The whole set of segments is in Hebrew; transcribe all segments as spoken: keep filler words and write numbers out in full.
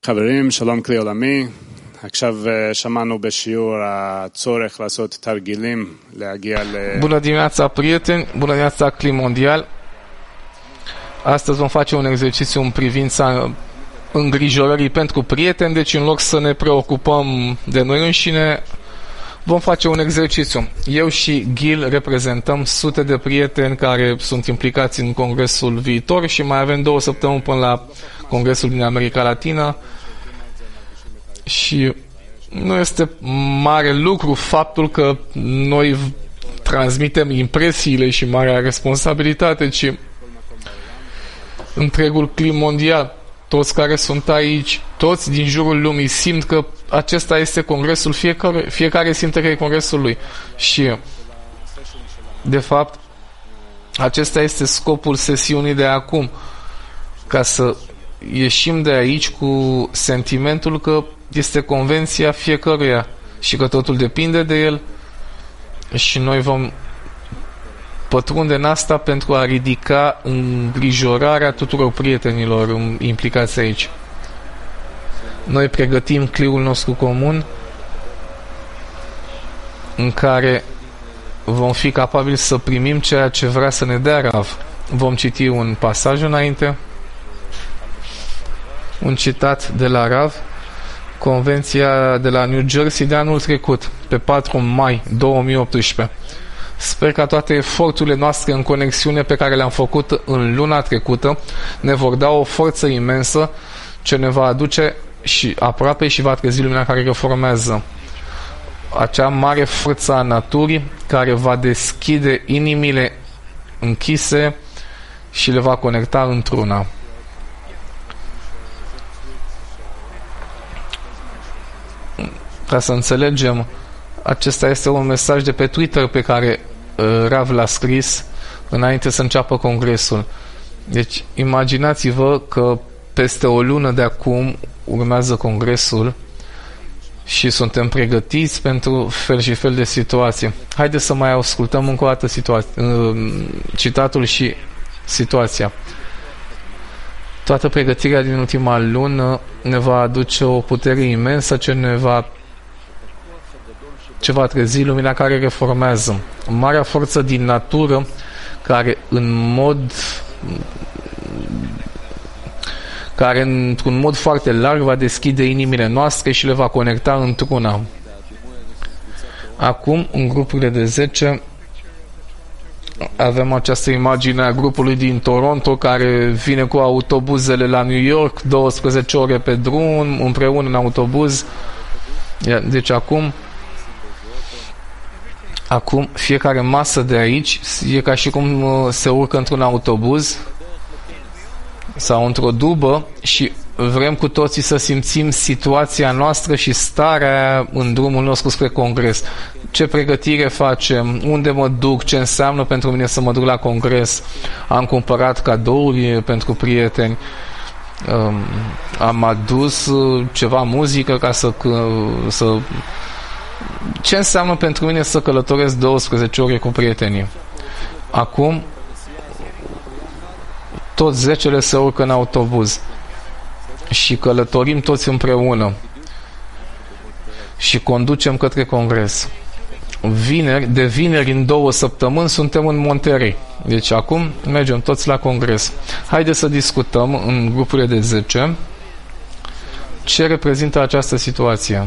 חברים, שלום כלי עולמי. עכשיו שמענו בשיעור הצורך לעשות תרגילים להגיע ל... Bună dimineața, prieteni! Bună dimineața, Cli Mondial! Astăzi vom face un exercițiu în privința îngrijorării pentru prieteni, deci în loc să ne preocupăm de noi înșine, vom face un exercițiu. Eu și Gil reprezentăm sute de prieteni care sunt implicați în congresul viitor și mai avem două săptămâni până la congresul din America Latină și nu este mare lucru faptul că noi transmitem impresiile și marea responsabilitate, ci întregul clip mondial, toți care sunt aici, toți din jurul lumii simt că acesta este congresul, fiecare, fiecare simte că e congresul lui. Și de fapt acesta este scopul sesiunii de acum, ca să ieșim de aici cu sentimentul că este convenția fiecăruia și că totul depinde de el și noi vom pătrunde în asta pentru a ridica îngrijorarea tuturor prietenilor implicați aici. Noi pregătim cliul nostru comun în care vom fi capabili să primim ceea ce vrea să ne dea Rav. Vom citi un pasaj înainte, un citat de la Rav, Convenția de la New Jersey de anul trecut, pe patru mai două mii optsprezece. Sper ca toate eforturile noastre în conexiune pe care le-am făcut în luna trecută ne vor da o forță imensă ce ne va aduce și aproape și va trezi lumina care reformează. Acea mare forță a naturii care va deschide inimile închise și le va conecta într-una. Ca să înțelegem, acesta este un mesaj de pe Twitter pe care uh, Rav l-a scris înainte să înceapă congresul. Deci imaginați-vă că peste o lună de acum urmează congresul și suntem pregătiți pentru fel și fel de situații. Haideți să mai ascultăm încă o dată situa- uh, citatul și situația. Toată pregătirea din ultima lună ne va aduce o putere imensă ce ne va ce va trezi lumina care reformează. Marea forță din natură care în mod care într-un mod foarte larg va deschide inimile noastre și le va conecta într-una. Acum, în grupurile de zece, avem această imagine a grupului din Toronto care vine cu autobuzele la New York, douăsprezece ore pe drum, împreună în autobuz. Deci acum Acum, fiecare masă de aici e ca și cum se urcă într-un autobuz sau într-o dubă și vrem cu toții să simțim situația noastră și starea în drumul nostru spre congres. Ce pregătire facem? Unde mă duc? Ce înseamnă pentru mine să mă duc la congres? Am cumpărat cadouri pentru prieteni? Am adus ceva muzică ca să... să ce înseamnă pentru mine să călătoresc douăsprezece ore cu prietenii? Acum toți zecele se urcă în autobuz și călătorim toți împreună și conducem către congres. Vineri, de vineri în două săptămâni suntem în Monterey. Deci acum mergem toți la congres. Haideți să discutăm în grupurile de zece ce reprezintă această situație.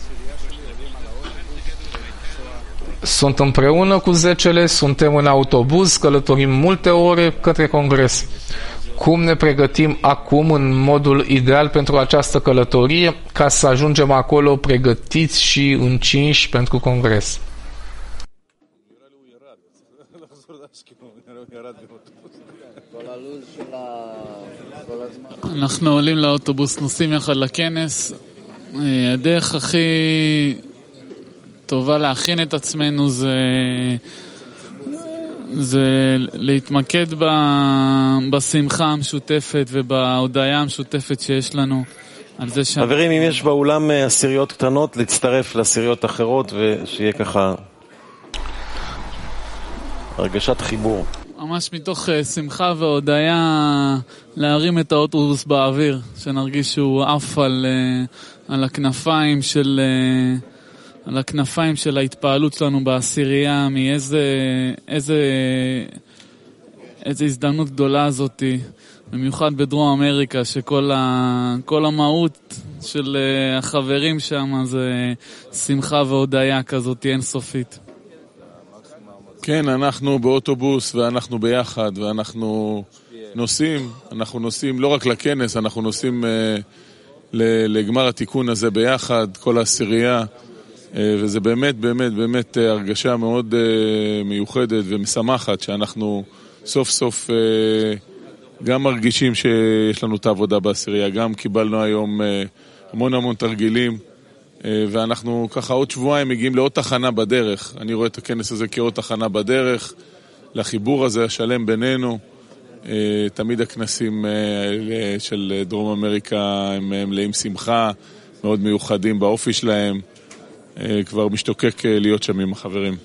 Sunt împreună cu zecele, suntem în autobuz, călătorim multe ore către congres. Cum ne pregătim acum în modul ideal pentru această călătorie ca să ajungem acolo pregătiți și încinși pentru congres? אנחנו עולים לאוטובוס, נוסעים יחד לכנס. הדרך הכי טובה להכין את עצמנו זה זה להתמקד ב, בשמחה המשותפת ובהודעה המשותפת שיש לנו על זה ש... חברים, אם יש באולם עשיריות קטנות, להצטרף לעשיריות אחרות ושיהיה ככה הרגשת חיבור. ממש מתוך שמחה והודיה להרים את האוטובוס באוויר, שנרגיש שהוא עף על, על הכנפיים של, על הכנפיים של ההתפעלות שלנו בעשירייה, מאיזה איזה, איזה הזדמנות גדולה הזאת, במיוחד בדרום אמריקה, שכל ה, כל המהות של החברים שם זה שמחה והודיה כזאת אינסופית. כן, אנחנו באוטובוס ואנחנו ביחד ואנחנו נוסעים, אנחנו נוסעים לא רק לכנס, אנחנו נוסעים uh, לגמר התיקון הזה ביחד, כל העשירייה, uh, וזה באמת באמת באמת uh, הרגשה מאוד uh, מיוחדת ומשמחת שאנחנו סוף סוף uh, גם מרגישים שיש לנו את העבודה בעשירייה, גם קיבלנו היום uh, המון המון תרגילים, ואנחנו ככה עוד שבועיים מגיעים לעוד תחנה בדרך. אני רואה את הכנס הזה כעוד תחנה בדרך, לחיבור הזה השלם בינינו. תמיד הכנסים של דרום אמריקה הם מלאים שמחה, מאוד מיוחדים באופי שלהם. כבר משתוקק להיות שם עם החברים.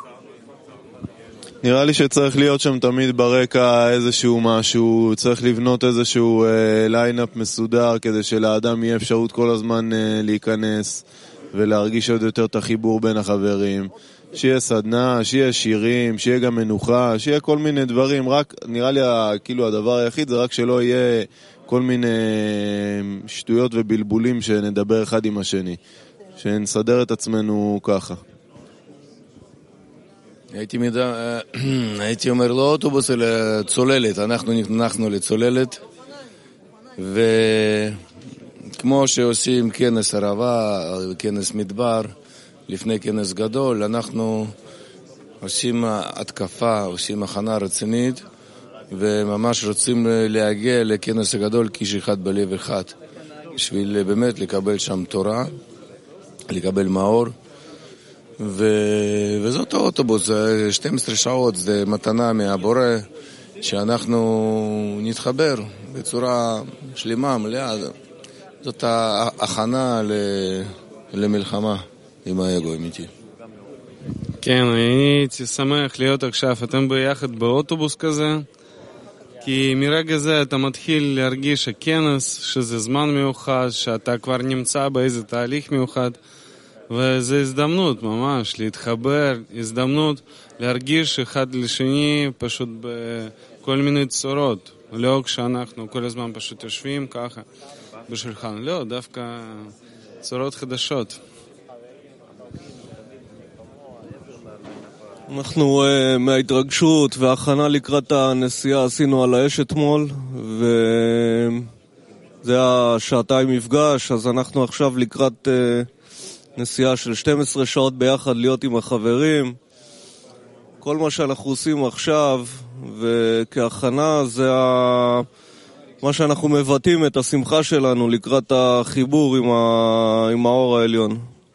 נראה לי שצריך להיות שם תמיד ברקע איזשהו משהו, צריך לבנות איזשהו אה, ליינאפ מסודר כדי שלאדם יהיה אפשרות כל הזמן אה, להיכנס ולהרגיש עוד יותר את החיבור בין החברים. שיהיה סדנה, שיהיה שירים, שיהיה גם מנוחה, שיהיה כל מיני דברים, רק נראה לי כאילו הדבר היחיד זה רק שלא יהיה כל מיני שטויות ובלבולים שנדבר אחד עם השני, שנסדר את עצמנו ככה. הייתי, מידע, הייתי אומר לא אוטובוס אלא צוללת, אנחנו נכנסנו לצוללת וכמו שעושים כנס ערבה, כנס מדבר, לפני כנס גדול, אנחנו עושים התקפה, עושים הכנה רצינית וממש רוצים להגיע לכנס הגדול כאיש אחד בלב אחד בשביל באמת לקבל שם תורה, לקבל מאור ו... וזאת האוטובוס, שתים עשרה שעות, זה מתנה מהבורא שאנחנו נתחבר בצורה שלמה, מלאה. זאת ההכנה ל... למלחמה עם האגו אמיתי. כן, אני הייתי שמח להיות עכשיו, אתם ביחד באוטובוס כזה, כי מרגע זה אתה מתחיל להרגיש הכנס, שזה זמן מיוחד, שאתה כבר נמצא באיזה תהליך מיוחד, וזו הזדמנות ממש להתחבר, הזדמנות להרגיש אחד לשני פשוט בכל מיני צורות. לא כשאנחנו כל הזמן פשוט יושבים ככה בשולחן, לא, דווקא צורות חדשות. אנחנו uh, מההתרגשות וההכנה לקראת הנסיעה עשינו על האש אתמול, וזה השעתיים מפגש, אז אנחנו עכשיו לקראת uh, נסיעה של שתים עשרה שעות ביחד להיות עם החברים. כל מה שאנחנו עושים עכשיו וכהכנה זה ה... מה שאנחנו מבטאים את השמחה שלנו לקראת החיבור עם, ה... עם האור העליון.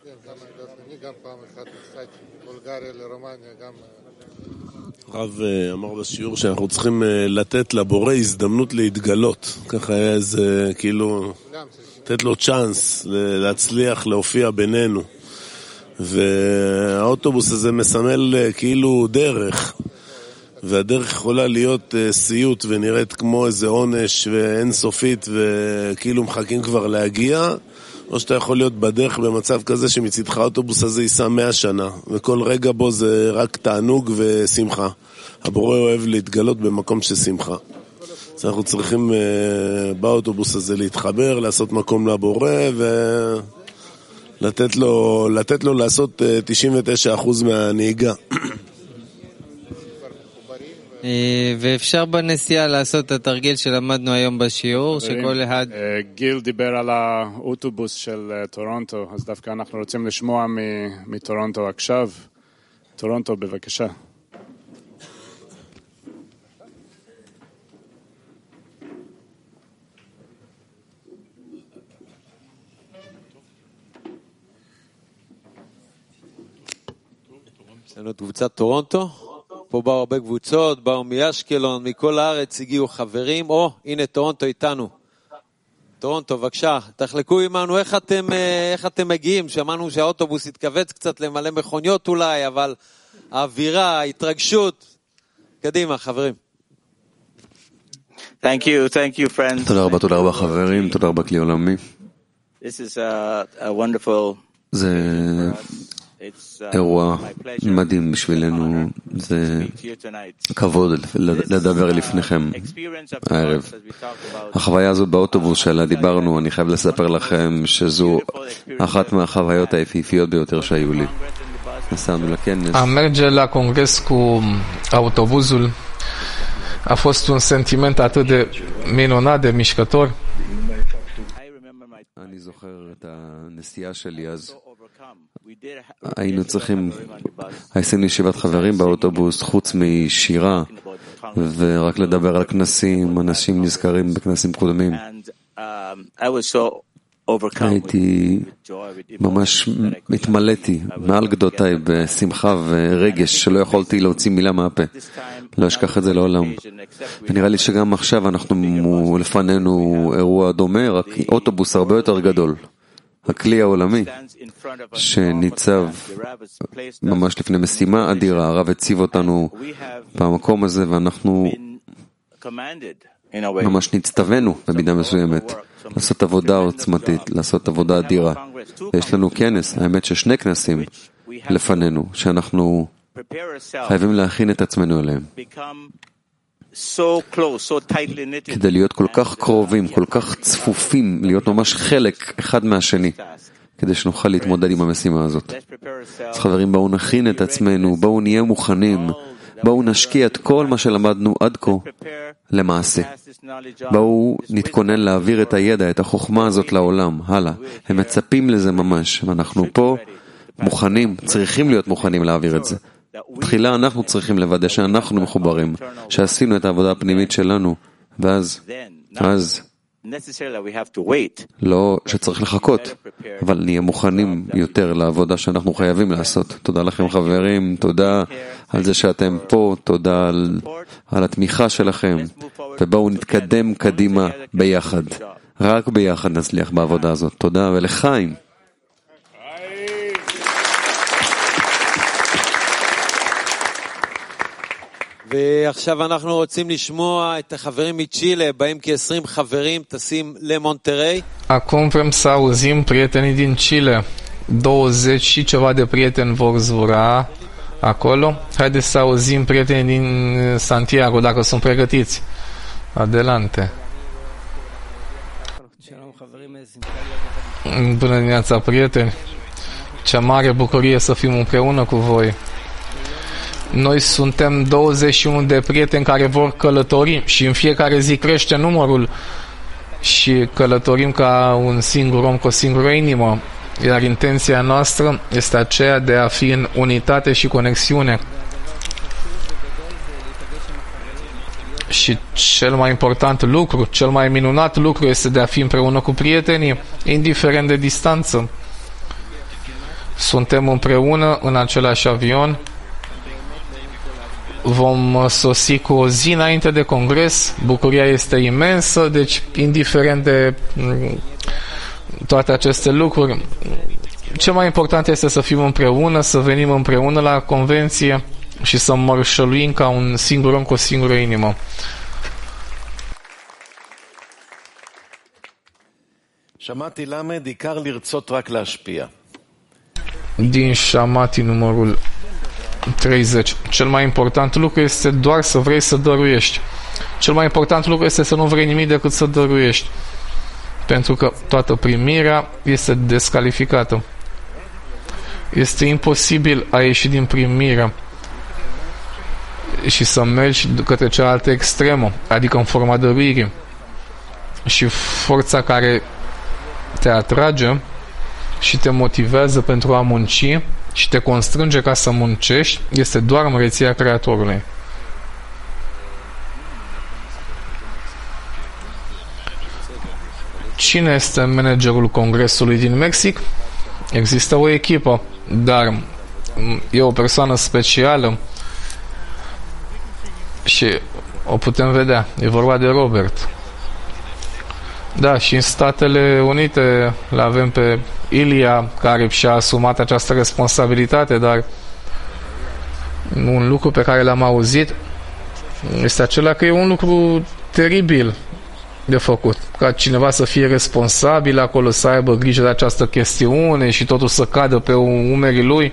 הרב אמר בשיעור שאנחנו צריכים לתת לבורא הזדמנות להתגלות, ככה היה איזה כאילו לתת לו צ'אנס להצליח להופיע בינינו, והאוטובוס הזה מסמל כאילו דרך, והדרך יכולה להיות סיוט ונראית כמו איזה עונש ואינסופית וכאילו מחכים כבר להגיע, או שאתה יכול להיות בדרך במצב כזה שמצדך האוטובוס הזה ייסע מאה שנה, וכל רגע בו זה רק תענוג ושמחה. הבורא אוהב להתגלות במקום של שמחה. אז אנחנו צריכים באוטובוס הזה להתחבר, לעשות מקום לבורא, ולתת לו, לתת לו לעשות תשעים ותשעה אחוז מהנהיגה. ואפשר בנסיעה לעשות את התרגיל שלמדנו היום בשיעור, שכל אחד... גיל דיבר על האוטובוס של טורונטו, אז דווקא אנחנו רוצים לשמוע מטורונטו עכשיו. טורונטו, בבקשה. יש לנו את קבוצת טורונטו. פה באו הרבה קבוצות, באו מאשקלון, מכל הארץ הגיעו חברים. או, הנה טורונטו איתנו. טורונטו, בבקשה, תחלקו עמנו איך אתם, איך אתם מגיעים. שמענו שהאוטובוס התכווץ קצת למלא מכוניות אולי, אבל האווירה, ההתרגשות, קדימה, חברים. Thank you, thank you, friends. תודה רבה, תודה רבה חברים, תודה רבה כלי עולמי. This is a, a wonderful... זה אירוע מדהים בשבילנו, זה כבוד לדבר לפניכם הערב. החוויה הזאת באוטובוס שעליה דיברנו, אני חייב לספר לכם שזו אחת מהחוויות היפהפיות ביותר שהיו לי. נסענו לכנס. A merge la congres cu autobuzul a fost un sentiment atât de minunat, de mișcător. אני זוכר את הנסיעה שלי אז. היינו צריכים, עשינו ישיבת חברים באוטובוס חוץ משירה ורק לדבר על כנסים, אנשים נזכרים בכנסים קודמים. הייתי ממש התמלאתי מעל גדותיי בשמחה ורגש שלא יכולתי להוציא מילה מהפה. לא אשכח את זה לעולם. ונראה לי שגם עכשיו אנחנו לפנינו אירוע דומה, רק אוטובוס הרבה יותר גדול. הכלי העולמי שניצב ממש לפני משימה אדירה, הרב הציב אותנו במקום הזה ואנחנו ממש נצטווינו במידה מסוימת לעשות עבודה עוצמתית, לעשות עבודה אדירה. יש לנו כנס, האמת ששני כנסים לפנינו שאנחנו חייבים להכין את עצמנו אליהם כדי להיות כל כך קרובים, כל כך צפופים, להיות ממש חלק אחד מהשני כדי שנוכל להתמודד עם המשימה הזאת. אז חברים, בואו נכין את עצמנו, בואו נהיה מוכנים, בואו נשקיע את כל מה שלמדנו עד כה למעשה. בואו נתכונן להעביר את הידע, את החוכמה הזאת לעולם, הלאה. הם מצפים לזה ממש, ואנחנו פה מוכנים, צריכים להיות מוכנים להעביר את זה. תחילה אנחנו צריכים לוודא שאנחנו מחוברים, שעשינו את העבודה הפנימית שלנו, ואז, אז, לא שצריך לחכות, אבל נהיה מוכנים יותר לעבודה שאנחנו חייבים לעשות. תודה לכם חברים, תודה על זה שאתם פה, תודה על, על התמיכה שלכם, ובואו נתקדם קדימה ביחד. רק ביחד נצליח בעבודה הזאת. תודה ולחיים. ועכשיו אנחנו רוצים לשמוע את החברים מצ'ילה, באים כ-עשרים חברים, טסים למונטריי. Acum vrem să auzim prietenii din Chile. douăzeci și ceva de prieteni vor zbura acolo. Haideți să auzim prietenii din Santiago, dacă sunt pregătiți. Adelante. Bună dimineața, prieteni. Ce mare bucurie să fim împreună cu voi. Noi suntem douăzeci și unu de prieteni care vor călători și în fiecare zi crește numărul și călătorim ca un singur om cu o singură inimă. Iar intenția noastră este aceea de a fi în unitate și conexiune. Și cel mai important lucru, cel mai minunat lucru este de a fi împreună cu prietenii, indiferent de distanță. Suntem împreună în același avion. Vom sosi cu o zi înainte de congres. Bucuria este imensă, deci indiferent de toate aceste lucruri, cel mai important este să fim împreună, să venim împreună la convenție și să mărșăluim ca un singur om cu o singură inimă. שמעתי למד עיקר לרצות רק להשפיע. Din Shamati numărul treizeci. Cel mai important lucru este doar să vrei să dăruiești. Cel mai important lucru este să nu vrei nimic decât să dăruiești. Pentru că toată primirea este descalificată. Este imposibil a ieși din primire și să mergi către cealaltă extremă, adică în forma dăruirii. Și forța care te atrage și te motivează pentru a munci și te constrânge ca să muncești este doar măreția Creatorului. Cine este managerul Congresului din Mexic? Există o echipă, dar e o persoană specială și o putem vedea. E vorba de Robert. Da, și în Statele Unite le avem pe Ilia, care și-a asumat această responsabilitate, dar un lucru pe care l-am auzit este acela că e un lucru teribil de făcut. Ca cineva să fie responsabil acolo, să aibă grijă de această chestiune și totul să cadă pe umerii lui.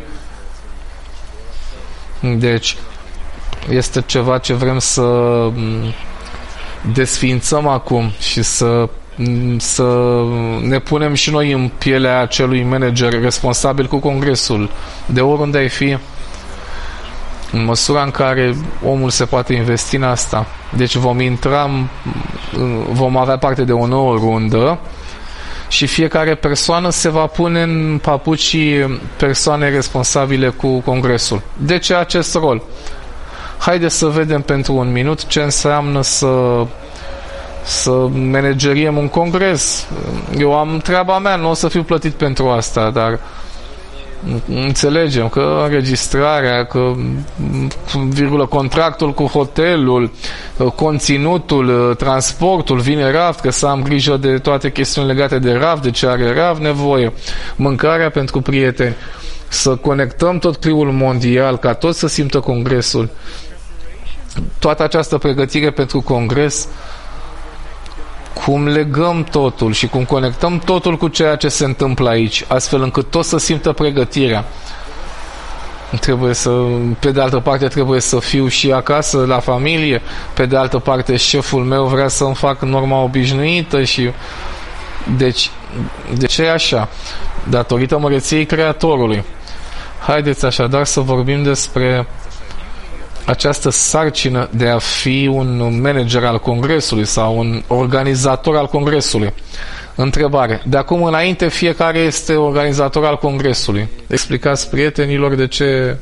Deci, este ceva ce vrem să desființăm acum și să, să ne punem și noi în pielea acelui manager responsabil cu congresul, de oriunde ai fi, în măsura în care omul se poate investi în asta. Deci vom intra, vom avea parte de o nouă rundă și fiecare persoană se va pune în papucii persoane responsabile cu congresul. De ce acest rol? Haideți să vedem pentru un minut ce înseamnă să să manageriem un congres. Eu am treaba mea, nu o să fiu plătit pentru asta, dar înțelegem că înregistrarea, că virgulă, contractul cu hotelul, conținutul, transportul, vine raft, că să am grijă de toate chestiunile legate de raft, de ce are raft nevoie, mâncarea pentru prieteni, să conectăm tot criul mondial, ca toți să simtă congresul. Toată această pregătire pentru congres, cum legăm totul și cum conectăm totul cu ceea ce se întâmplă aici, astfel încât toți să simtă pregătirea. Trebuie să, pe de altă parte trebuie să fiu și acasă la familie, pe de altă parte șeful meu vrea să-mi fac norma obișnuită și deci, de ce e așa? Datorită măreției Creatorului. Haideți așadar să vorbim despre această sarcină de a fi un manager al congresului sau un organizator al congresului. Întrebare. De acum înainte fiecare este organizator al congresului. Explicați prietenilor de ce...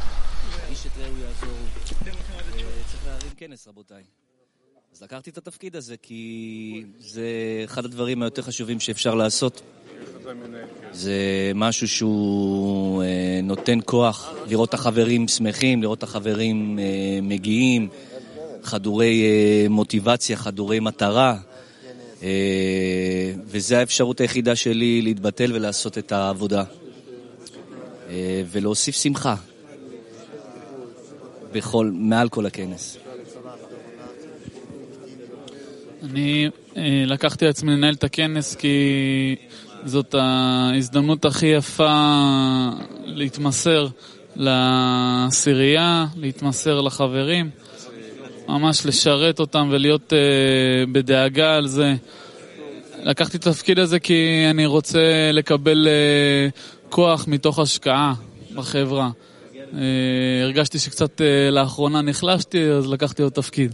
אז לקחתי את התפקיד הזה כי זה אחד הדברים היותר חשובים שאפשר לעשות. זה משהו שהוא נותן כוח, לראות את החברים שמחים, לראות את החברים מגיעים, חדורי מוטיבציה, חדורי מטרה, וזה האפשרות היחידה שלי להתבטל ולעשות את העבודה. ולהוסיף שמחה בכל, מעל כל הכנס. אני לקחתי לעצמי לנהל את הכנס כי זאת ההזדמנות הכי יפה להתמסר לעשירייה, להתמסר לחברים, ממש לשרת אותם ולהיות uh, בדאגה על זה. לקחתי את התפקיד הזה כי אני רוצה לקבל uh, כוח מתוך השקעה בחברה. Uh, הרגשתי שקצת uh, לאחרונה נחלשתי, אז לקחתי עוד תפקיד.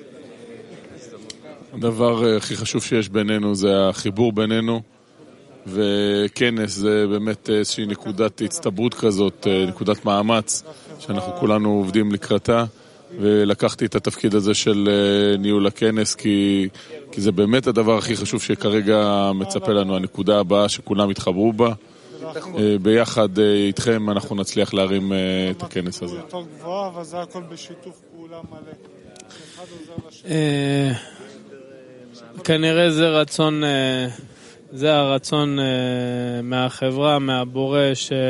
הדבר הכי חשוב שיש בינינו זה החיבור בינינו, וכנס זה באמת איזושהי נקודת הצטברות כזאת, נקודת מאמץ שאנחנו כולנו עובדים לקראתה, ולקחתי את התפקיד הזה של ניהול הכנס כי, כי זה באמת הדבר הכי חשוב שכרגע מצפה לנו, הנקודה הבאה שכולם יתחברו בה. ביחד איתכם אנחנו נצליח להרים את הכנס הזה. וזה הכל בשיתוף פעולה מלא. אחד עוזר לשני. כנראה זה רצון, זה הרצון מהחברה, מהבורא,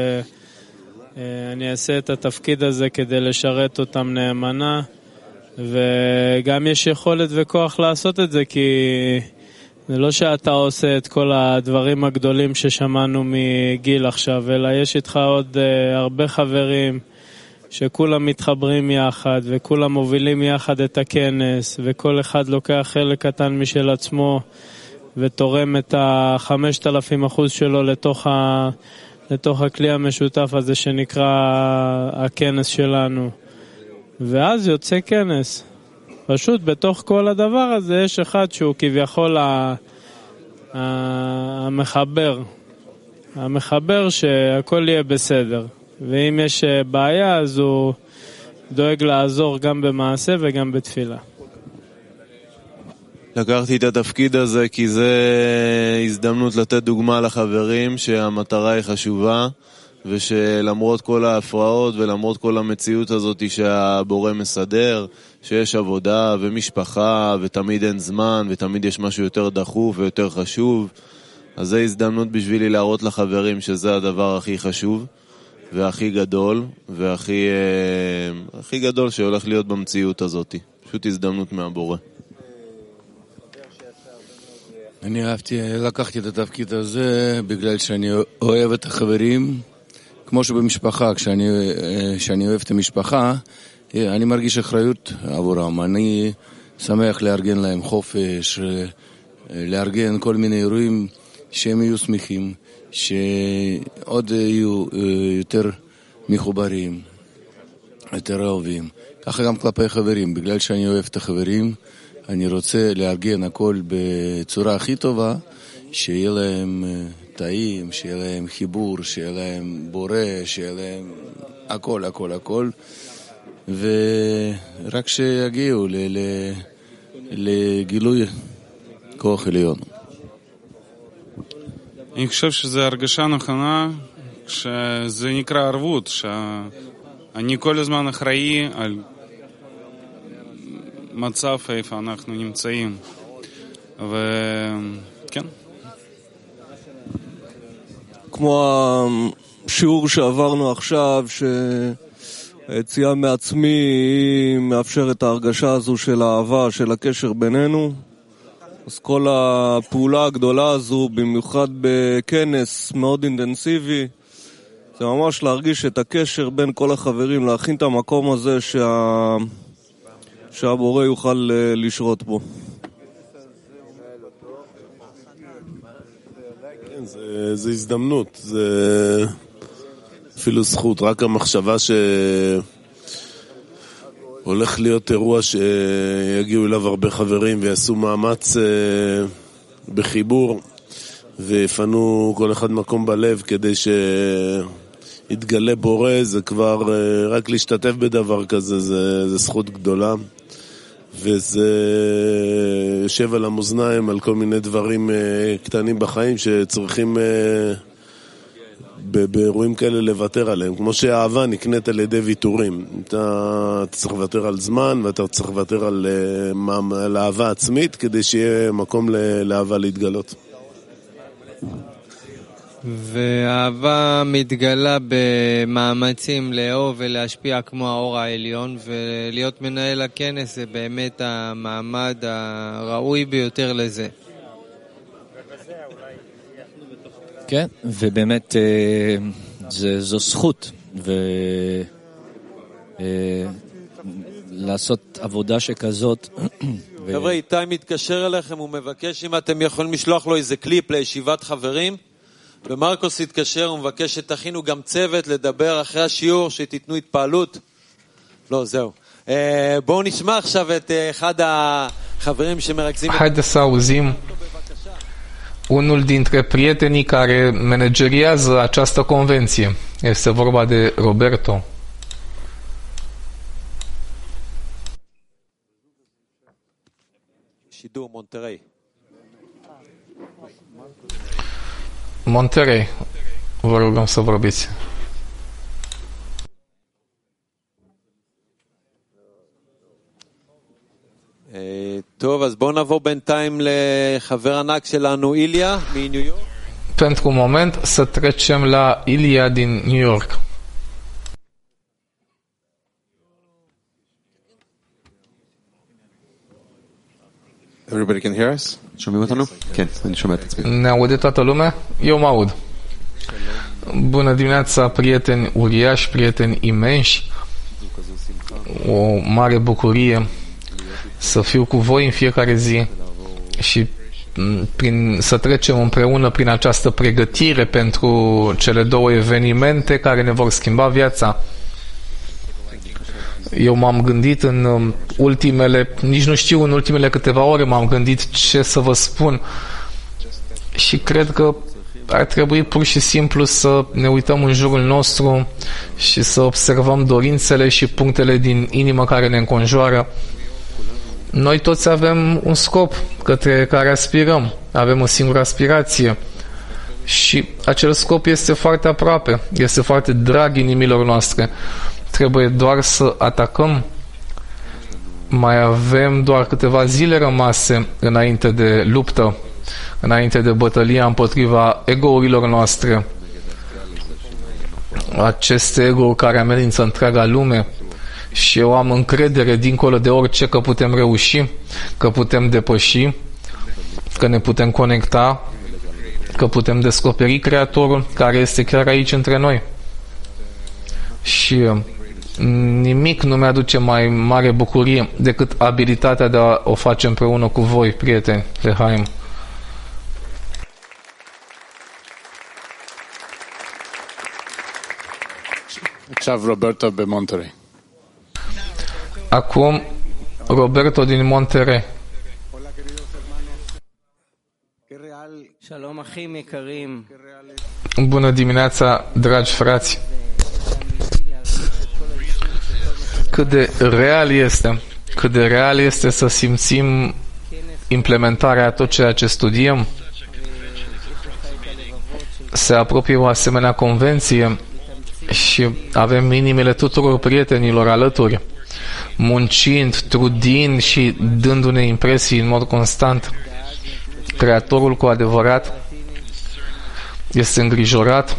שאני אעשה את התפקיד הזה כדי לשרת אותם נאמנה, וגם יש יכולת וכוח לעשות את זה, כי זה לא שאתה עושה את כל הדברים הגדולים ששמענו מגיל עכשיו, אלא יש איתך עוד הרבה חברים, שכולם מתחברים יחד וכולם מובילים יחד את הכנס וכל אחד לוקח חלק קטן משל עצמו ותורם את ה-חמשת אלפים אחוז שלו לתוך, ה... לתוך הכלי המשותף הזה שנקרא הכנס שלנו. ואז יוצא כנס. פשוט בתוך כל הדבר הזה יש אחד שהוא כביכול ה... המחבר. המחבר שהכל יהיה בסדר. ואם יש בעיה, אז הוא דואג לעזור גם במעשה וגם בתפילה. לקחתי את התפקיד הזה כי זה הזדמנות לתת דוגמה לחברים שהמטרה היא חשובה, ושלמרות כל ההפרעות ולמרות כל המציאות הזאת שהבורא מסדר, שיש עבודה ומשפחה ותמיד אין זמן ותמיד יש משהו יותר דחוף ויותר חשוב, אז זה הזדמנות בשבילי להראות לחברים שזה הדבר הכי חשוב והכי גדול והכי הכי גדול שהולך להיות במציאות הזאת, פשוט הזדמנות מהבורא. אני אהבתי, לקחתי את התפקיד הזה בגלל שאני אוהב את החברים, כמו שבמשפחה, כשאני, כשאני אוהב את המשפחה, אני מרגיש אחריות עבורם. אני שמח לארגן להם חופש, לארגן כל מיני אירועים שהם יהיו שמחים, שעוד יהיו יותר מחוברים, יותר אוהבים. ככה גם כלפי חברים, בגלל שאני אוהב את החברים, אני רוצה לארגן הכל בצורה הכי טובה, שיהיה להם טעים, שיהיה להם חיבור, שיהיה להם בורא, שיהיה להם הכל, הכל, הכל. ורק שיגיעו ל- ל- לגילוי כוח עליון. אני חושב שזו הרגשה נכונה, שזה נקרא ערבות, שאני כל הזמן אחראי על מצב איפה אנחנו נמצאים. וכן. כמו השיעור שעברנו עכשיו, שהיציאה מעצמי היא מאפשרת את ההרגשה הזו של האהבה, של הקשר בינינו. אז כל הפעולה הגדולה הזו, במיוחד בכנס מאוד אינטנסיבי, זה ממש להרגיש את הקשר בין כל החברים, להכין את המקום הזה שה... שהבורא יוכל לשרות בו. כן, זה, זה הזדמנות, זה אפילו זכות, רק המחשבה שהולך להיות אירוע שיגיעו אליו הרבה חברים ויעשו מאמץ בחיבור ויפנו כל אחד מקום בלב כדי שיתגלה בורא, זה כבר רק להשתתף בדבר כזה, זה, זה זכות גדולה. וזה יושב על המאזניים על כל מיני דברים קטנים בחיים שצריכים באירועים כאלה לוותר עליהם, כמו שהאהבה נקנית על ידי ויתורים. אתה צריך לוותר על זמן ואתה צריך לוותר על, על אהבה עצמית כדי שיהיה מקום לאהבה להתגלות. והאהבה מתגלה במאמצים לאהוב ולהשפיע כמו האור העליון, ולהיות מנהל הכנס זה באמת המעמד הראוי ביותר לזה. כן, ובאמת זה, זו זכות, ולעשות עבודה שכזאת. חבר'ה, איתי מתקשר אליכם, הוא מבקש אם אתם יכולים לשלוח לו איזה קליפ לישיבת חברים, ומרקוס התקשר, הוא מבקש שתכינו גם צוות לדבר אחרי השיעור, שתיתנו התפעלות. לא, זהו. בואו נשמע עכשיו את אחד החברים שמרכזים... Haideți să auzim unul dintre prietenii care manageriază această convenție. Este vorba de Roberto. שידור מונטריי. Monterey, vă rugăm să vorbiți. טוב, אז בואו נעבור בינתיים לחבר ענק שלנו, איליה, מניו יורק. Pentru un moment să trecem la Ilia din New York. Everybody can hear us? שומעים אותנו? כן, אני שומע את עצמי. Ne aude toată lumea? Eu mă aud. Bună dimineața, prieteni uriași, prieteni imensi. O mare bucurie să fiu cu voi în fiecare zi și prin, să trecem împreună prin această pregătire pentru cele două evenimente care ne vor schimba viața. Eu m-am gândit în ultimele, nici nu știu, în ultimele câteva ore m-am gândit ce să vă spun și cred că ar trebui pur și simplu să ne uităm în jurul nostru și să observăm dorințele și punctele din inimă care ne înconjoară. Noi toți avem un scop către care aspirăm, avem o singură aspirație și acel scop este foarte aproape, este foarte drag inimilor noastre. Trebuie doar să atacăm. Mai avem doar câteva zile rămase înainte de luptă, înainte de bătălia împotriva ego-urilor noastre. Aceste ego-uri care amenință întreaga lume și eu am încredere dincolo de orice că putem reuși, că putem depăși, că ne putem conecta, că putem descoperi Creatorul care este chiar aici între noi. Și nimic nu mi-aduce mai mare bucurie decât abilitatea de a o face împreună cu voi, prieteni, Lehaim. עכשיו רוברטו במונטרי. Acum Roberto din Monterrey. Bună dimineața, dragi frați. Cât de real este, cât de real este să simțim implementarea a tot ceea ce studiem. Se apropie o asemenea convenție și avem inimile tuturor prietenilor alături, muncind, trudind și dându-ne impresii în mod constant. Creatorul cu adevărat este îngrijorat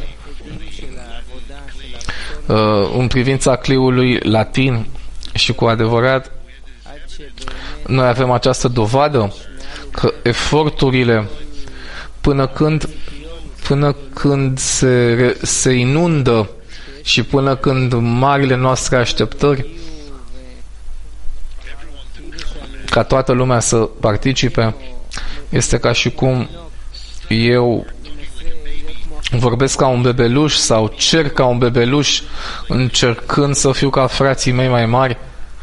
uh, în privința cliului latin și cu adevărat noi avem această dovadă că eforturile până când până când se, se inundă și până când marile noastre așteptări ca toată lumea să participe, este ca și cum eu vorbesc ca un bebeluș sau cer ca un bebeluș încercând să fiu ca frații mei mai mari.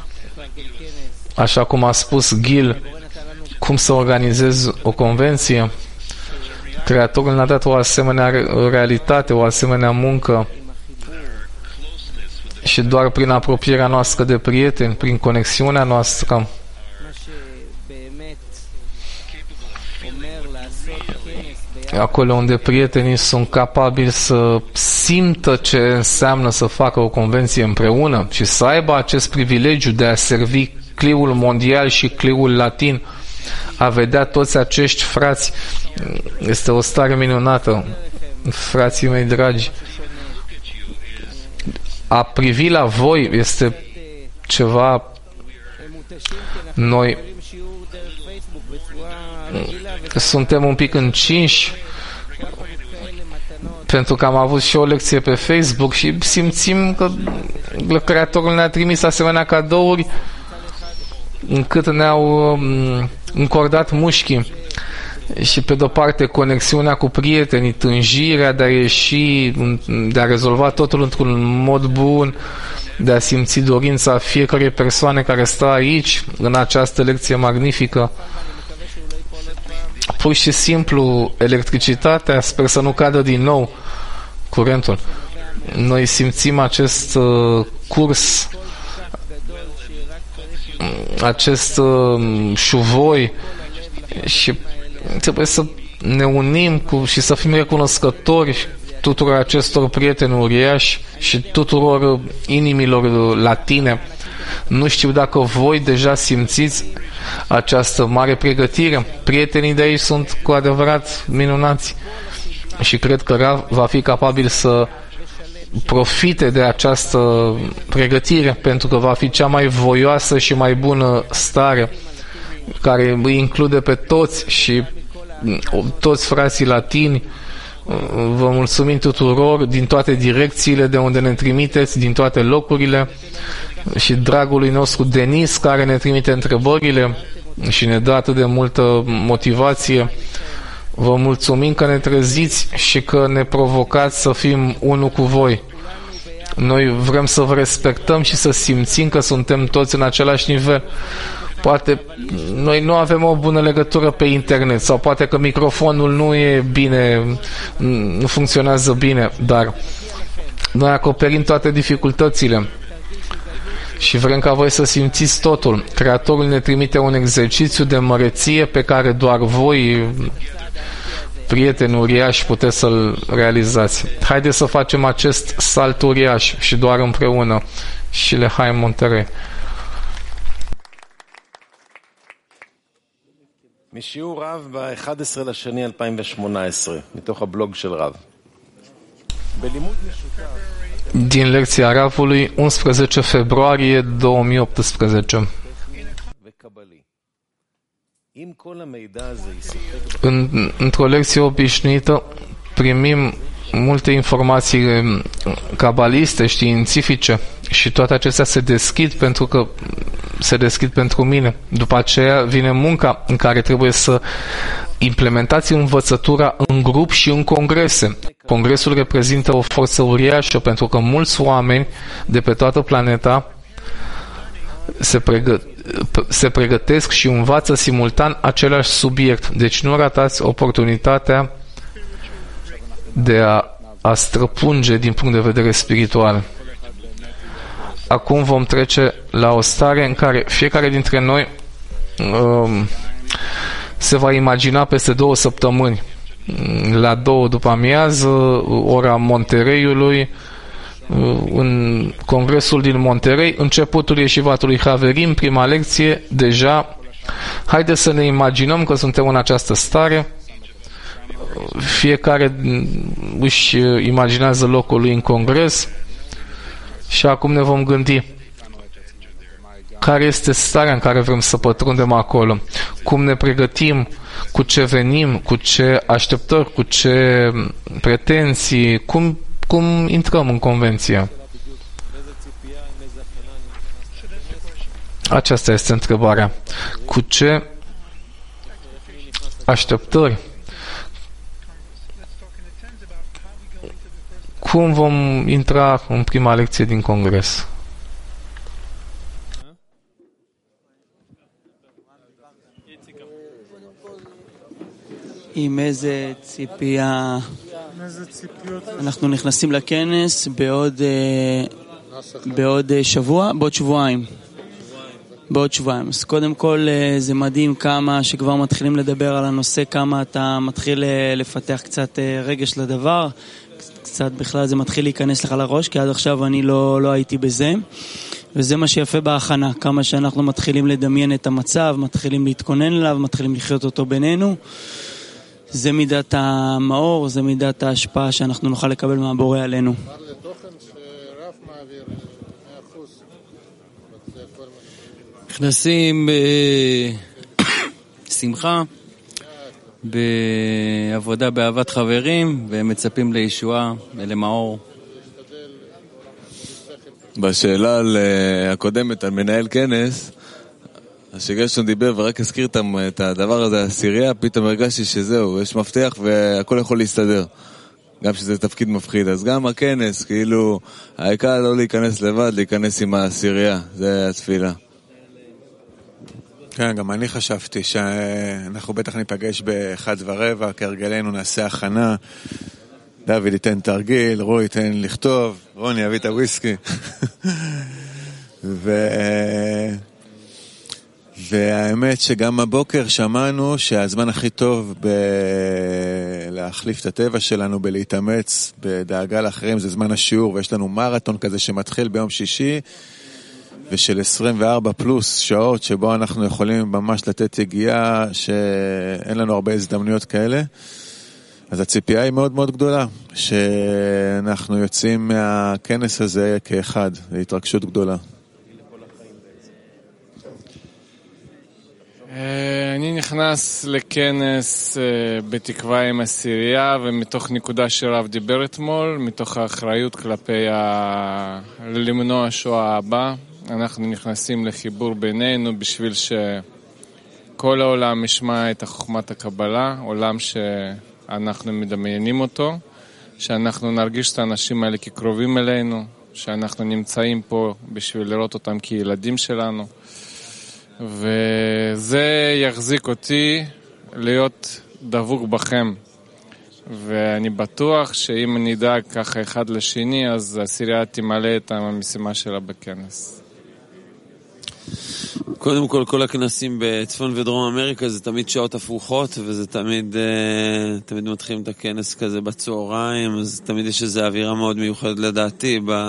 Așa cum a spus Gil, cum să organizez o convenție. Creatorul ne-a dat o asemenea realitate, o asemenea muncă și doar prin apropierea noastră de prieteni, prin conexiunea noastră, acolo unde prietenii sunt capabili să simtă ce înseamnă să facă o convenție împreună și să aibă acest privilegiu de a servi cliul mondial și cliul latin, a vedea toți acești frați, este o stare minunată, frații mei dragi. A privi la voi este ceva. Noi suntem un pic încinși pentru că am avut și o lecție pe Facebook și simțim că Creatorul ne-a trimis asemenea cadouri încât ne-au încordat mușchii. Și pe de-o parte conexiunea cu prietenii, tânjirea de a ieși, de a rezolva totul într-un mod bun, de a simți dorința fiecărei persoane care stă aici în această lecție magnifică. Pur și simplu electricitatea, sper să nu cadă din nou curentul. Noi simțim acest uh, curs, acest uh, șuvoi și trebuie să ne unim cu, și să fim recunoscători tuturor acestor prieteni uriași și tuturor inimilor latine. Nu știu dacă voi deja simțiți această mare pregătire. Prietenii de aici sunt cu adevărat minunați și cred că Rav va fi capabil să profite de această pregătire, pentru că va fi cea mai voioasă și mai bună stare care îi include pe toți și toți frații latini. Vă mulțumim tuturor din toate direcțiile de unde ne trimiteți, din toate locurile, și dragului nostru Denis care ne trimite întrebările și ne dă atât de multă motivație. Vă mulțumim că ne treziți și că ne provocați să fim unul cu voi. Noi vrem să vă respectăm și să simțim că suntem toți în același nivel. Poate noi nu avem o bună legătură pe internet sau poate că microfonul nu e bine, nu funcționează bine, dar noi acoperim toate dificultățile și vrem ca voi să simțiți totul. Creatorul ne trimite un exercițiu de măreție pe care doar voi, prieteni uriași, puteți să-l realizați. Haideți să facem acest salt uriaș și doar împreună. Și Lehaim Monterrey. משיעור רב ב-אחד עשר לשני אלפיים ושמונה עשרה, מתוך הבלוג של רב. din lecția Ravului, unsprezece februarie două mii optsprezece. În, într-o lecție obișnuită primim multe informații cabaliste, științifice și toate acestea se deschid pentru că se deschid pentru mine. După aceea vine munca în care trebuie să implementați învățătura în grup și în congrese. Congresul reprezintă o forță uriașă pentru că mulți oameni de pe toată planeta se, pregă- se pregătesc și învață simultan același subiect. Deci nu ratați oportunitatea de a, a străpunge din punct de vedere spiritual. Acum vom trece la o stare în care fiecare dintre noi um, se va imagina peste două săptămâni, la două după amiază, ora Monterreiului, în congresul din Monterrey, începutul ieșivatului Haverim, prima lecție, deja. Haideți să ne imaginăm că suntem în această stare. Fiecare își imaginează locul lui în congres și acum ne vom gândi care este starea în care vrem să pătrundem acolo, cum ne pregătim, cu ce venim, cu ce așteptări, cu ce pretenții, cum, cum intrăm în convenție. Aceasta este întrebarea. Cu ce așteptări? Cum vom intra în prima lecție din congres? עם איזה ציפייה אנחנו נכנסים לכנס בעוד בעוד שבוע, בעוד שבועיים בעוד שבועיים. אז קודם כל זה מדהים כמה שכבר מתחילים לדבר על הנושא, כמה אתה מתחיל לפתח קצת רגש לדבר, קצת בכלל זה מתחיל להיכנס לך לראש, כי עד עכשיו אני לא, לא הייתי בזה. וזה מה שיפה בהכנה, כמה שאנחנו מתחילים לדמיין את המצב, מתחילים להתכונן אליו, מתחילים לחיות אותו בינינו. זה מידת המאור, זה מידת ההשפעה שאנחנו נוכל לקבל מהבורא עלינו. נכנסים בשמחה, בעבודה באהבת חברים, ומצפים לישועה ולמאור. בשאלה הקודמת על מנהל כנס, השגרשון דיבר ורק הזכיר את הדבר הזה, הסירייה, פתאום הרגשתי שזהו, יש מפתח והכל יכול להסתדר. גם שזה תפקיד מפחיד. אז גם הכנס, כאילו, העיקר לא להיכנס לבד, להיכנס עם הסירייה. זה התפילה. כן, גם אני חשבתי שאנחנו בטח ניפגש באחד ורבע, כהרגלנו נעשה הכנה, דוד ייתן תרגיל, רוי ייתן לכתוב, רוני יביא את הוויסקי. ו... והאמת שגם הבוקר שמענו שהזמן הכי טוב ב... להחליף את הטבע שלנו, בלהתאמץ, בדאגה לאחרים, זה זמן השיעור, ויש לנו מרתון כזה שמתחיל ביום שישי, ושל עשרים וארבע פלוס שעות שבו אנחנו יכולים ממש לתת יגיעה שאין לנו הרבה הזדמנויות כאלה. אז הציפייה היא מאוד מאוד גדולה, שאנחנו יוצאים מהכנס הזה כאחד, להתרגשות גדולה. אני נכנס לכנס בתקווה עם הסירייה, ומתוך נקודה שרב דיבר אתמול, מתוך האחריות כלפי ה... למנוע שואה הבא. אנחנו נכנסים לחיבור בינינו בשביל שכל העולם ישמע את חוכמת הקבלה, עולם שאנחנו מדמיינים אותו, שאנחנו נרגיש את האנשים האלה כקרובים אלינו, שאנחנו נמצאים פה בשביל לראות אותם כילדים שלנו. וזה יחזיק אותי להיות דבוק בכם. ואני בטוח שאם נדאג ככה אחד לשני, אז הסירייה תמלא את המשימה שלה בכנס. קודם כל, כל הכנסים בצפון ודרום אמריקה זה תמיד שעות הפוכות, וזה תמיד, תמיד מתחילים את הכנס כזה בצהריים, אז תמיד יש איזו אווירה מאוד מיוחדת לדעתי ב...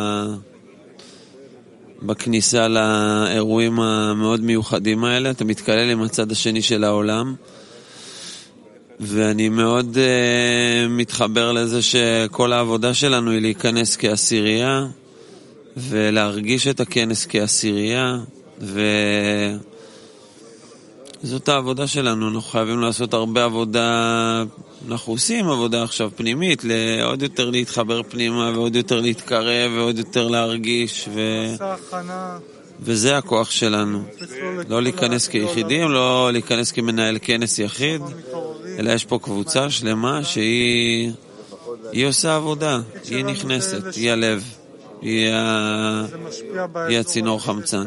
בכניסה לאירועים המאוד מיוחדים האלה. אתה מתקלל עם הצד השני של העולם, ואני מאוד uh, מתחבר לזה שכל העבודה שלנו היא להיכנס כעשירייה ולהרגיש את הכנס כעשירייה, וזאת העבודה שלנו. אנחנו חייבים לעשות הרבה עבודה, אנחנו עושים עבודה עכשיו פנימית, לעוד יותר להתחבר פנימה ועוד יותר להתקרב ועוד יותר להרגיש, ו... וזה הכוח שלנו. לא להיכנס כיחידים, לא להיכנס כמנהל כנס יחיד, אלא יש פה קבוצה שלמה שהיא היא עושה עבודה, היא נכנסת, היא הלב, היא, ה... היא הצינור חמצן.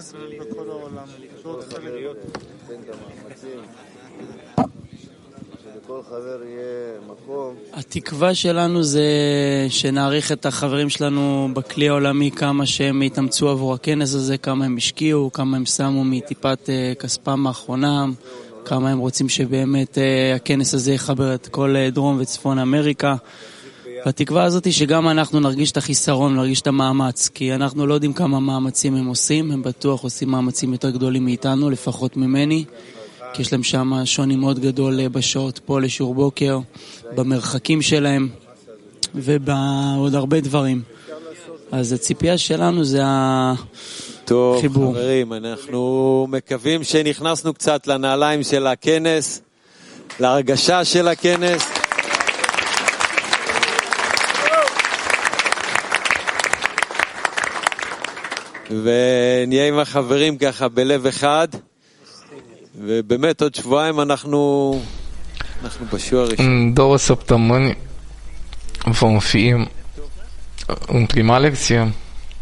התקווה שלנו זה שנעריך את החברים שלנו בכלי העולמי כמה שהם התאמצו עבור הכנס הזה, כמה הם השקיעו, כמה הם שמו מטיפת כספם האחרונה, כמה הם רוצים שבאמת הכנס הזה יחבר את כל דרום וצפון אמריקה. והתקווה הזאת היא שגם אנחנו נרגיש את החיסרון, נרגיש את המאמץ, כי אנחנו לא יודעים כמה מאמצים הם עושים, הם בטוח עושים מאמצים יותר גדולים מאיתנו, לפחות ממני, כי יש להם שם שוני מאוד גדול בשעות פה לשיעור בוקר, במרחקים שלהם ובעוד הרבה דברים. אז הציפייה שלנו זה טוב, החיבור. טוב, חברים, אנחנו מקווים שנכנסנו קצת לנעליים של הכנס, להרגשה של הכנס. ונהיה עם החברים ככה בלב אחד, ובאמת עוד שבועיים אנחנו אנחנו בשיעור הראשון. În două săptămâni vom fi în prima lecție.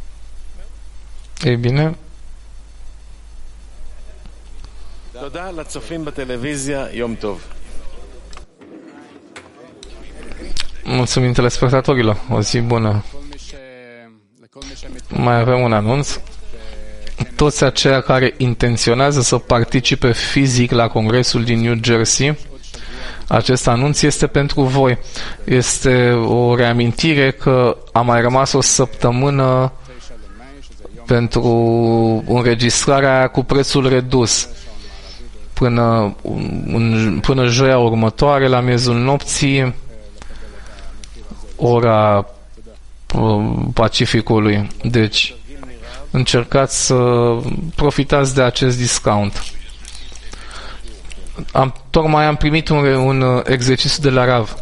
Ei bine? תודה לצופים בטלוויזיה, יום טוב. Mulțumim telespectatorilor, o zi bună. Mai avem un anunț. Toți aceia care intenționează să participe fizic la congresul din New Jersey, acest anunț este pentru voi. Este o reamintire că a mai rămas o săptămână pentru înregistrarea cu prețul redus. Până, până joia următoare, la miezul nopții, ora Pacificului. Deci, încercați să profitați de acest discount. Am, tocmai am primit un, un exercițiu de la Rav.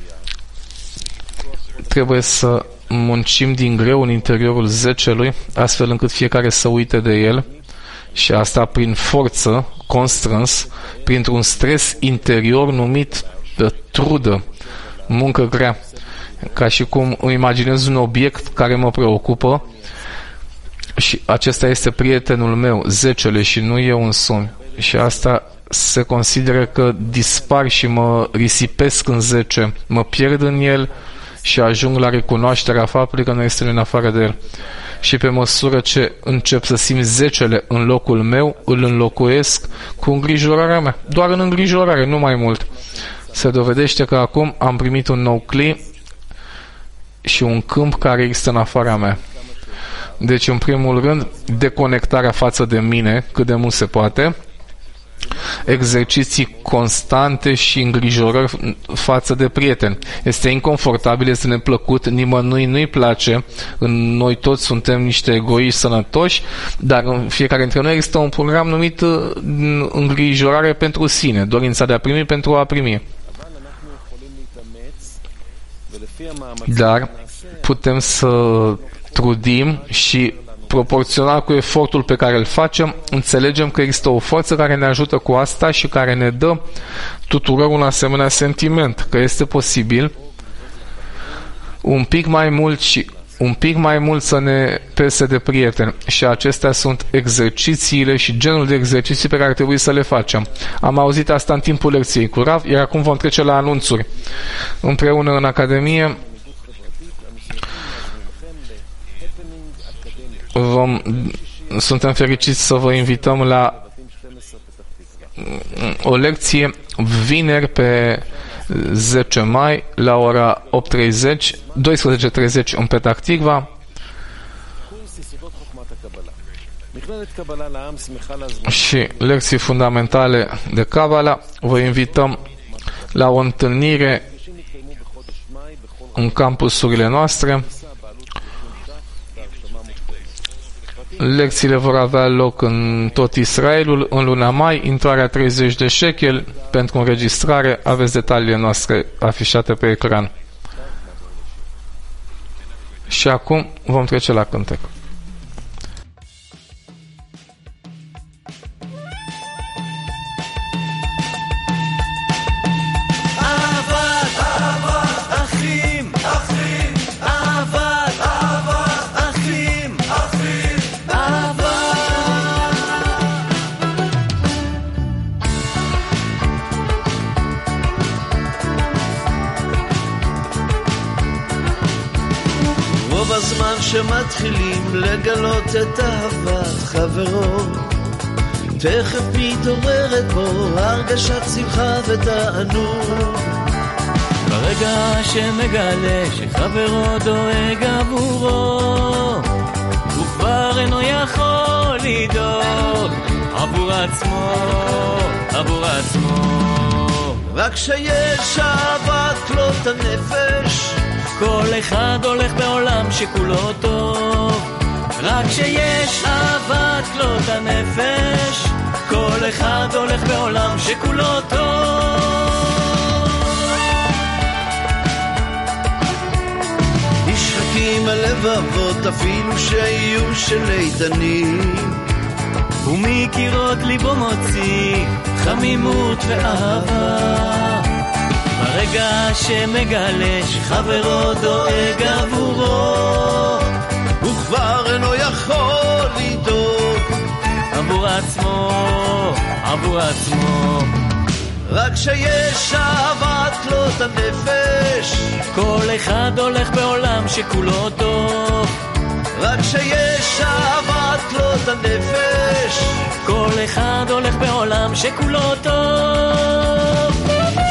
Trebuie să muncim din greu în interiorul zecelui, astfel încât fiecare să uite de el, și asta prin forță, constrâns, printr-un stres interior numit de trudă, muncă grea. Ca și cum îmi imaginez un obiect care mă preocupă și acesta este prietenul meu, zecele, și nu eu însumi. Și asta se consideră că dispar și mă risipesc în zece, mă pierd în el și ajung la recunoașterea faptului că nu este în afară de el. Și pe măsură ce încep să simt zecele în locul meu, îl înlocuiesc cu îngrijorarea mea. Doar în îngrijorare, nu mai mult. Se dovedește că acum am primit un nou cli și un câmp care există în afara mea. Deci, în primul rând, deconectarea față de mine, cât de mult se poate, exerciții constante și îngrijorări față de prieteni. Este inconfortabil, este neplăcut, nimănui nu-i place, noi toți suntem niște egoiști sănătoși, dar în fiecare dintre noi există un program numit îngrijorare pentru sine, dorința de a primi pentru a primi. Dar putem să trudim și proporțional cu efortul pe care îl facem, înțelegem că există o forță care ne ajută cu asta și care ne dă tuturor un asemenea sentiment, că este posibil un pic mai mult și un pic mai mult să ne pese de prieteni. Și acestea sunt exercițiile și genul de exerciții pe care trebuie să le facem. Am auzit asta în timpul lecției cu Rav, iar acum vom trece la anunțuri. Împreună în Academie vom, suntem fericiți să vă invităm la o lecție vineri pe zece mai la ora opt treizeci, douăsprezece treizeci în Petah Tikva. Și lecții fundamentale de Kabbalah. Vă invităm la o întâlnire în campusurile noastre. Lecțiile vor avea loc în tot Israelul în luna mai, intrarea treizeci de shekel. Pentru înregistrare aveți detaliile noastre afișate pe ecran. Și acum vom trece la cântec. בזמן שמתחילים לגלות את אהבת חברו תכף מתעוררת בו הרגשת שמחה ותענוג ברגע שמגלה שחברו דואג עבורו הוא כבר אינו יכול לדאוג עבור עצמו, עבור עצמו רק שיש אהבת כלות הנפש כל אחד הולך בעולם שכולו טוב רק שיש אהבת כלות הנפש כל אחד הולך בעולם שכולו טוב נשחקים הלבבות אפילו שיהיו של איתנים ומקירות ליבו מוציא חמימות ואהבה ברגע שמגלה שחברו דואג עבורו הוא כבר אינו יכול לדאוג עבור עצמו, עבור עצמו רק שיש אהבת כלות הנפש כל אחד הולך בעולם שכולו טוב רק שיש אהבת כלות הנפש כל אחד הולך בעולם שכולו טוב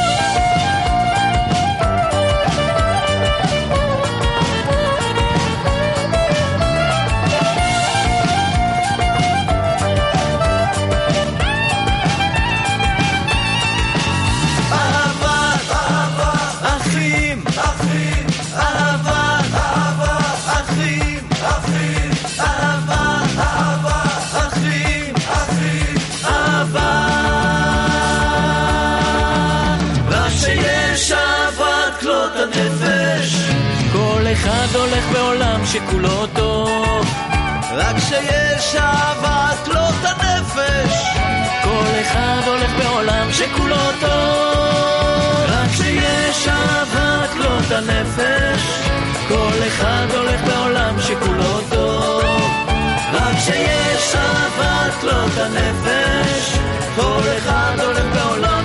אחד הולך בעולם שכולו טוב רק שיש אהבת כלות הנפש כל אחד הולך בעולם שכולו טוב רק שיש אהבת כלות הנפש כל אחד הולך בעולם שכולו טוב רק שיש אהבת כלות הנפש כל אחד הולך בעולם